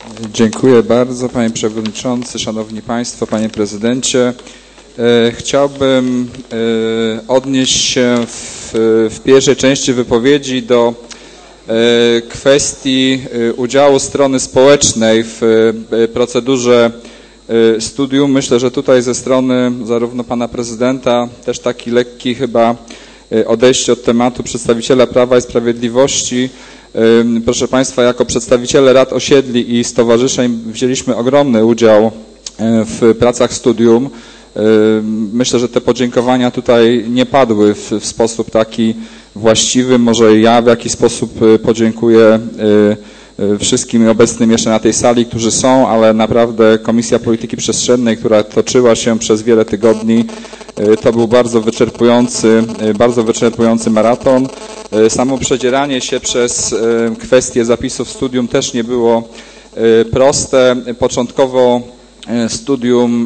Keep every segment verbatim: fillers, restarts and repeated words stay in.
Dziękuję bardzo, panie przewodniczący, szanowni państwo, panie prezydencie. Chciałbym odnieść się w, w pierwszej części wypowiedzi do kwestii udziału strony społecznej w procedurze studium. Myślę, że tutaj ze strony zarówno pana prezydenta też taki lekki chyba odejście od tematu przedstawiciela Prawa i Sprawiedliwości. Proszę państwa, jako przedstawiciele rad osiedli i stowarzyszeń wzięliśmy ogromny udział w pracach studium. Myślę, że te podziękowania tutaj nie padły w, w sposób taki właściwy. Może ja w jakiś sposób podziękuję wszystkim obecnym jeszcze na tej sali, którzy są, ale naprawdę Komisja Polityki Przestrzennej, która toczyła się przez wiele tygodni, to był bardzo wyczerpujący, bardzo wyczerpujący maraton. Samo przedzieranie się przez kwestie zapisów studium też nie było proste. Początkowo studium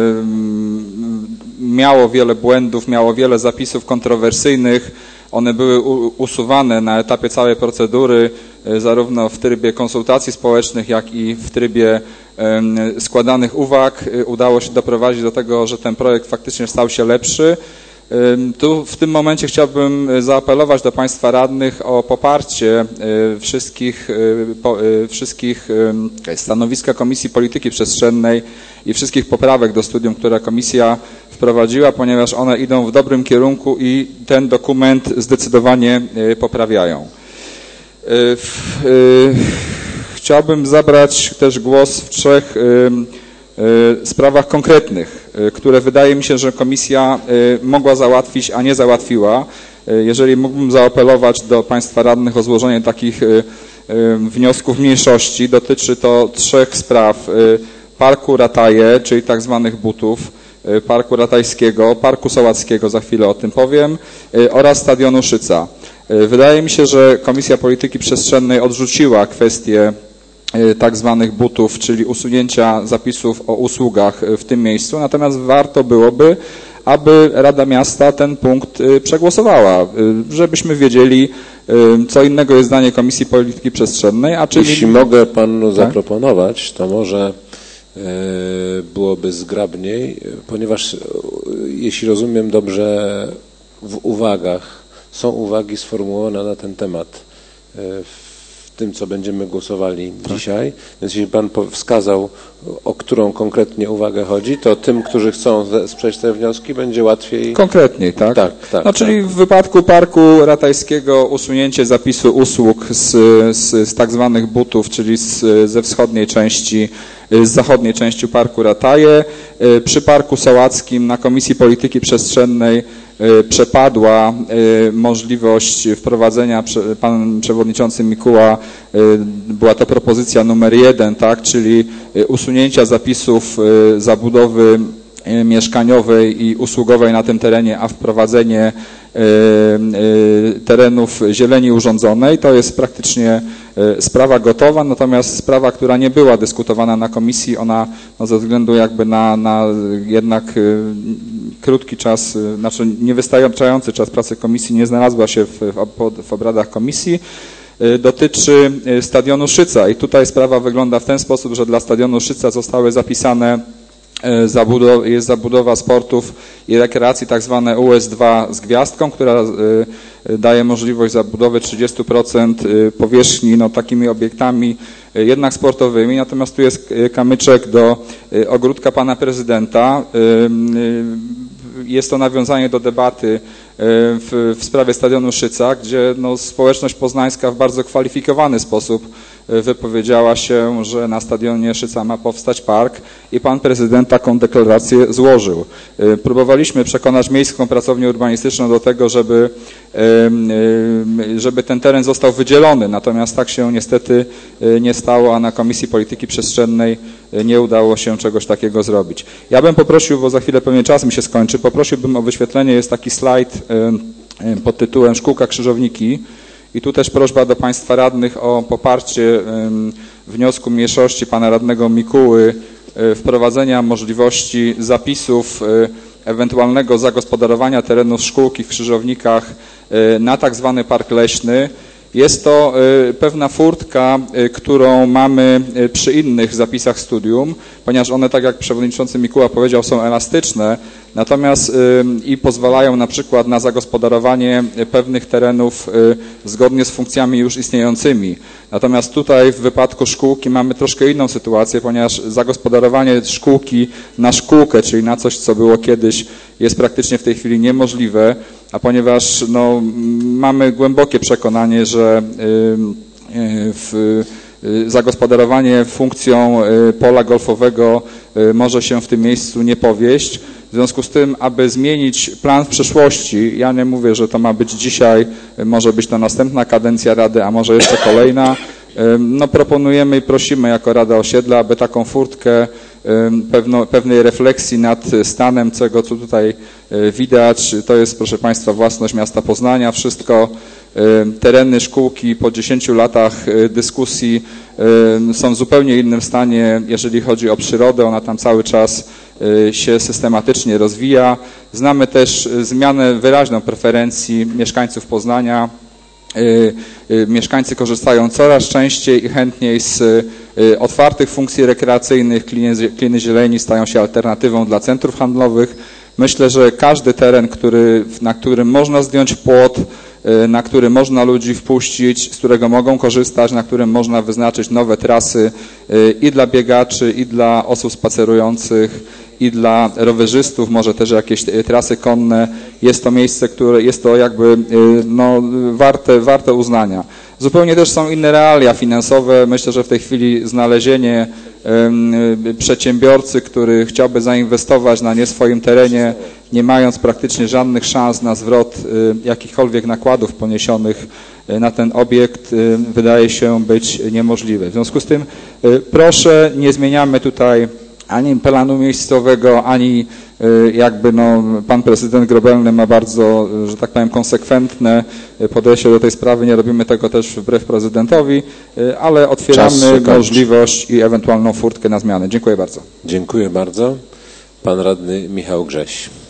miało wiele błędów, miało wiele zapisów kontrowersyjnych. One były usuwane na etapie całej procedury, zarówno w trybie konsultacji społecznych, jak i w trybie składanych uwag. Udało się doprowadzić do tego, że ten projekt faktycznie stał się lepszy. Tu w tym momencie chciałbym zaapelować do państwa radnych o poparcie wszystkich, wszystkich stanowiska Komisji Polityki Przestrzennej i wszystkich poprawek do studium, które komisja wprowadziła, ponieważ one idą w dobrym kierunku i ten dokument zdecydowanie poprawiają. Chciałbym zabrać też głos w trzech sprawach konkretnych, które wydaje mi się, że komisja mogła załatwić, a nie załatwiła. Jeżeli mógłbym zaapelować do państwa radnych o złożenie takich wniosków mniejszości, dotyczy to trzech spraw: Parku Rataje, czyli tak zwanych butów, Parku Ratajskiego, Parku Sołackiego, za chwilę o tym powiem, oraz Stadionu Szyca. Wydaje mi się, że Komisja Polityki Przestrzennej odrzuciła kwestię tak zwanych butów, czyli usunięcia zapisów o usługach w tym miejscu, natomiast warto byłoby, aby Rada Miasta ten punkt przegłosowała, żebyśmy wiedzieli, co innego jest zdanie Komisji Polityki Przestrzennej, a czyli... Jeśli mogę panu tak? zaproponować, to może byłoby zgrabniej, ponieważ jeśli rozumiem dobrze, w uwagach są uwagi sformułowane na ten temat w tym, co będziemy głosowali tak. dzisiaj, więc jeśli pan wskazał, o którą konkretnie uwagę chodzi, to tym, którzy chcą sprzeć te wnioski, będzie łatwiej... Konkretniej, tak? Tak, tak. No, czyli tak. w wypadku Parku Ratajskiego usunięcie zapisu usług z, z, z tak zwanych butów, czyli z, ze wschodniej części, z zachodniej części Parku Rataje. Przy Parku Sołackim na Komisji Polityki Przestrzennej przepadła możliwość wprowadzenia, pan przewodniczący Mikuła, była to propozycja numer jeden, tak, czyli usunięcia zapisów zabudowy mieszkaniowej i usługowej na tym terenie, a wprowadzenie terenów zieleni urządzonej. To jest praktycznie sprawa gotowa, natomiast sprawa, która nie była dyskutowana na komisji, ona no, ze względu jakby na, na jednak krótki czas, znaczy niewystarczający czas pracy komisji nie znalazła się w, w, w obradach komisji, dotyczy Stadionu Szyca i tutaj sprawa wygląda w ten sposób, że dla Stadionu Szyca zostały zapisane Zabudow jest zabudowa sportów i rekreacji, tak zwane U S dwa z gwiazdką, która daje możliwość zabudowy trzydziestu procent powierzchni no, takimi obiektami jednak sportowymi. Natomiast tu jest kamyczek do ogródka pana prezydenta. Jest to nawiązanie do debaty w, w sprawie Stadionu Szyca, gdzie no, społeczność poznańska w bardzo kwalifikowany sposób wypowiedziała się, że na Stadionie Szyca ma powstać park i pan prezydent taką deklarację złożył. Próbowaliśmy przekonać Miejską Pracownię Urbanistyczną do tego, żeby, żeby ten teren został wydzielony, natomiast tak się niestety nie stało, a na Komisji Polityki Przestrzennej nie udało się czegoś takiego zrobić. Ja bym poprosił, bo za chwilę pewnie czas mi się skończy, poprosiłbym o wyświetlenie, jest taki slajd pod tytułem Szkółka Krzyżowniki. I tu też prośba do państwa radnych o poparcie wniosku mniejszości pana radnego Mikuły, wprowadzenia możliwości zapisów ewentualnego zagospodarowania terenów szkółki w Krzyżownikach na tak zwany park leśny. Jest to pewna furtka, którą mamy przy innych zapisach studium, ponieważ one, tak jak przewodniczący Mikuła powiedział, są elastyczne, natomiast i pozwalają na przykład na zagospodarowanie pewnych terenów zgodnie z funkcjami już istniejącymi. Natomiast tutaj w wypadku szkółki mamy troszkę inną sytuację, ponieważ zagospodarowanie szkółki na szkółkę, czyli na coś, co było kiedyś, jest praktycznie w tej chwili niemożliwe, a ponieważ no, mamy głębokie przekonanie, że w zagospodarowanie funkcją pola golfowego może się w tym miejscu nie powieść. W związku z tym, aby zmienić plan w przyszłości, ja nie mówię, że to ma być dzisiaj, może być to następna kadencja Rady, a może jeszcze kolejna, no proponujemy i prosimy jako Rada Osiedla, aby taką furtkę pewno, pewnej refleksji nad stanem, czego co tutaj widać, to jest, proszę Państwa, własność miasta Poznania, wszystko. Tereny szkółki po dziesięciu latach dyskusji są w zupełnie innym stanie, jeżeli chodzi o przyrodę, ona tam cały czas się systematycznie rozwija. Znamy też zmianę wyraźną preferencji mieszkańców Poznania. Mieszkańcy korzystają coraz częściej i chętniej z otwartych funkcji rekreacyjnych, kliny zieleni stają się alternatywą dla centrów handlowych. Myślę, że każdy teren, który, na którym można zdjąć płot, na który można ludzi wpuścić, z którego mogą korzystać, na którym można wyznaczyć nowe trasy i dla biegaczy, i dla osób spacerujących, i dla rowerzystów, może też jakieś trasy konne. Jest to miejsce, które jest to jakby no, warte, warte uznania. Zupełnie też są inne realia finansowe. Myślę, że w tej chwili znalezienie przedsiębiorcy, który chciałby zainwestować na nie swoim terenie, nie mając praktycznie żadnych szans na zwrot jakichkolwiek nakładów poniesionych na ten obiekt, wydaje się być niemożliwe. W związku z tym proszę, nie zmieniamy tutaj ani planu miejscowego, ani jakby no, pan prezydent Grobelny ma bardzo, że tak powiem, konsekwentne podejście do tej sprawy. Nie robimy tego też wbrew prezydentowi, ale otwieramy możliwość i ewentualną furtkę na zmianę. Dziękuję bardzo. Dziękuję bardzo. Pan radny Michał Grześ.